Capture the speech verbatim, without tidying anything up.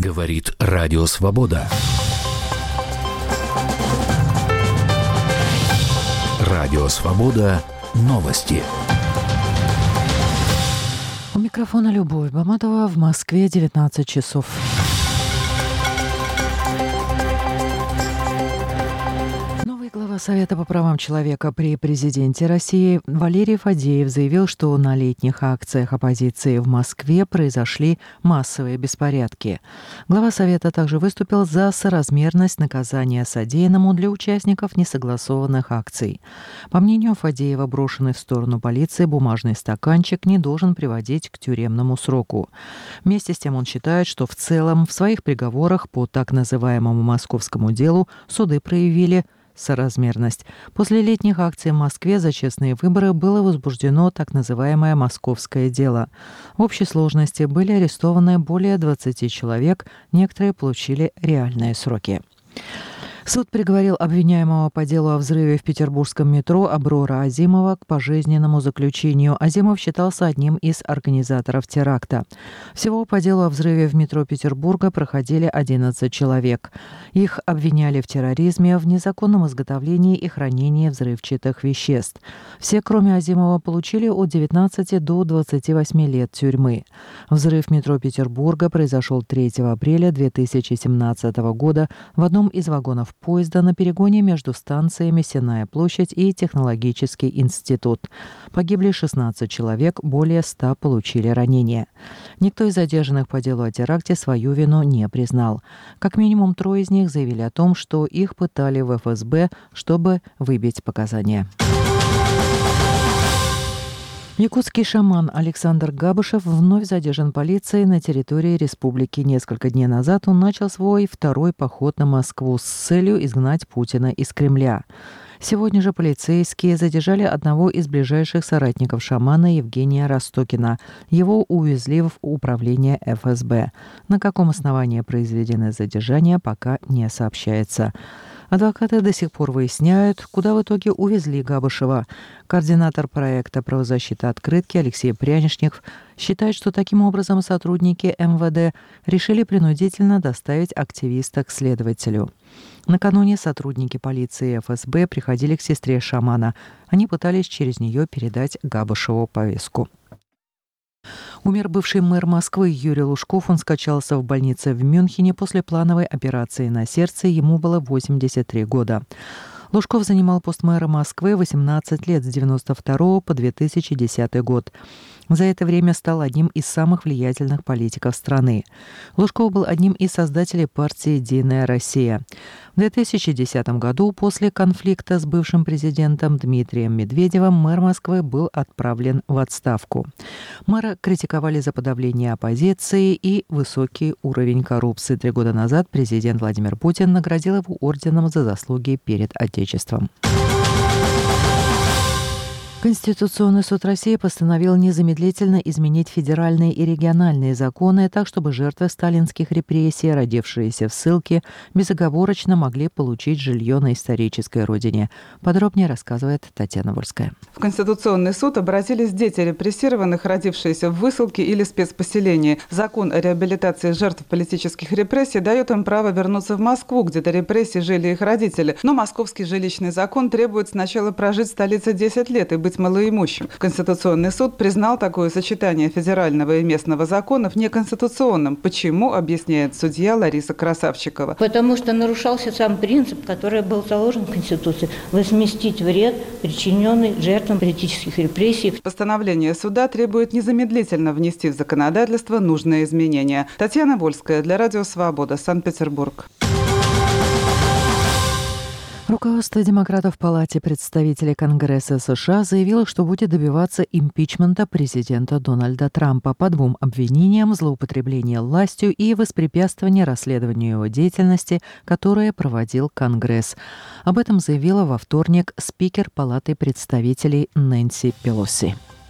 Говорит Радио Свобода. Радио Свобода. Новости. У микрофона Любовь Баматова. В Москве девятнадцать часов. Глава Совета по правам человека при президенте России Валерий Фадеев заявил, что на летних акциях оппозиции в Москве произошли массовые беспорядки. Глава Совета также выступил за соразмерность наказания содеянному для участников несогласованных акций. По мнению Фадеева, брошенный в сторону полиции бумажный стаканчик не должен приводить к тюремному сроку. Вместе с тем он считает, что в целом в своих приговорах по так называемому московскому делу суды проявили соразмерность. После летних акций в Москве за честные выборы было возбуждено так называемое «московское дело». В общей сложности были арестованы более двадцати человек, некоторые получили реальные сроки. Суд приговорил обвиняемого по делу о взрыве в петербургском метро Аброра Азимова к пожизненному заключению. Азимов считался одним из организаторов теракта. Всего по делу о взрыве в метро Петербурга проходили одиннадцать человек. Их обвиняли в терроризме, в незаконном изготовлении и хранении взрывчатых веществ. Все, кроме Азимова, получили от девятнадцати до двадцати восьми лет тюрьмы. Взрыв метро Петербурга произошел третьего апреля две тысячи семнадцатого года в одном из вагонов поезда на перегоне между станциями Сенная площадь и Технологический институт. Погибли шестнадцать человек, более ста получили ранения. Никто из задержанных по делу о теракте свою вину не признал. Как минимум трое из них заявили о том, что их пытали в эф эс бэ, чтобы выбить показания. Якутский шаман Александр Габышев вновь задержан полицией на территории республики. Несколько дней назад он начал свой второй поход на Москву с целью изгнать Путина из Кремля. Сегодня же полицейские задержали одного из ближайших соратников шамана Евгения Ростокина. Его увезли в управление эф эс бэ. На каком основании произведены задержания, пока не сообщается. Адвокаты до сих пор выясняют, куда в итоге увезли Габышева. Координатор проекта «Правозащита открытки» Алексей Прянишников считает, что таким образом сотрудники эм вэ дэ решили принудительно доставить активиста к следователю. Накануне сотрудники полиции эф эс бэ приходили к сестре шамана. Они пытались через нее передать Габышеву повестку. Умер бывший мэр Москвы Юрий Лужков. Он скончался в больнице в Мюнхене после плановой операции на сердце. Ему было восемьдесят три года. Лужков занимал пост мэра Москвы восемнадцать лет с девяносто второго по две тысячи десятый год. За это время стал одним из самых влиятельных политиков страны. Лужков был одним из создателей партии «Единая Россия». В две тысячи десятом году, после конфликта с бывшим президентом Дмитрием Медведевым, мэр Москвы был отправлен в отставку. Мэра критиковали за подавление оппозиции и высокий уровень коррупции. Три года назад президент Владимир Путин наградил его орденом за заслуги перед Отечеством. Конституционный суд России постановил незамедлительно изменить федеральные и региональные законы так, чтобы жертвы сталинских репрессий, родившиеся в ссылке, безоговорочно могли получить жилье на исторической родине. Подробнее рассказывает Татьяна Вольская. В Конституционный суд обратились дети репрессированных, родившиеся в высылке или спецпоселении. Закон о реабилитации жертв политических репрессий дает им право вернуться в Москву, где до репрессий жили их родители. Но московский жилищный закон требует сначала прожить в столице десять лет и быть малоимущим. Конституционный суд признал такое сочетание федерального и местного законов неконституционным. Почему, объясняет судья Лариса Красавчикова. Потому что нарушался сам принцип, который был заложен в Конституции – возместить вред, причиненный жертвам политических репрессий. Постановление суда требует незамедлительно внести в законодательство нужные изменения. Татьяна Вольская для Радио Свобода, Санкт-Петербург. Руководство демократов в Палате представителей Конгресса США заявило, что будет добиваться импичмента президента Дональда Трампа по двум обвинениям: злоупотребления властью и воспрепятствования расследованию его деятельности, которое проводил Конгресс. Об этом заявила во вторник спикер Палаты представителей Нэнси Пелоси.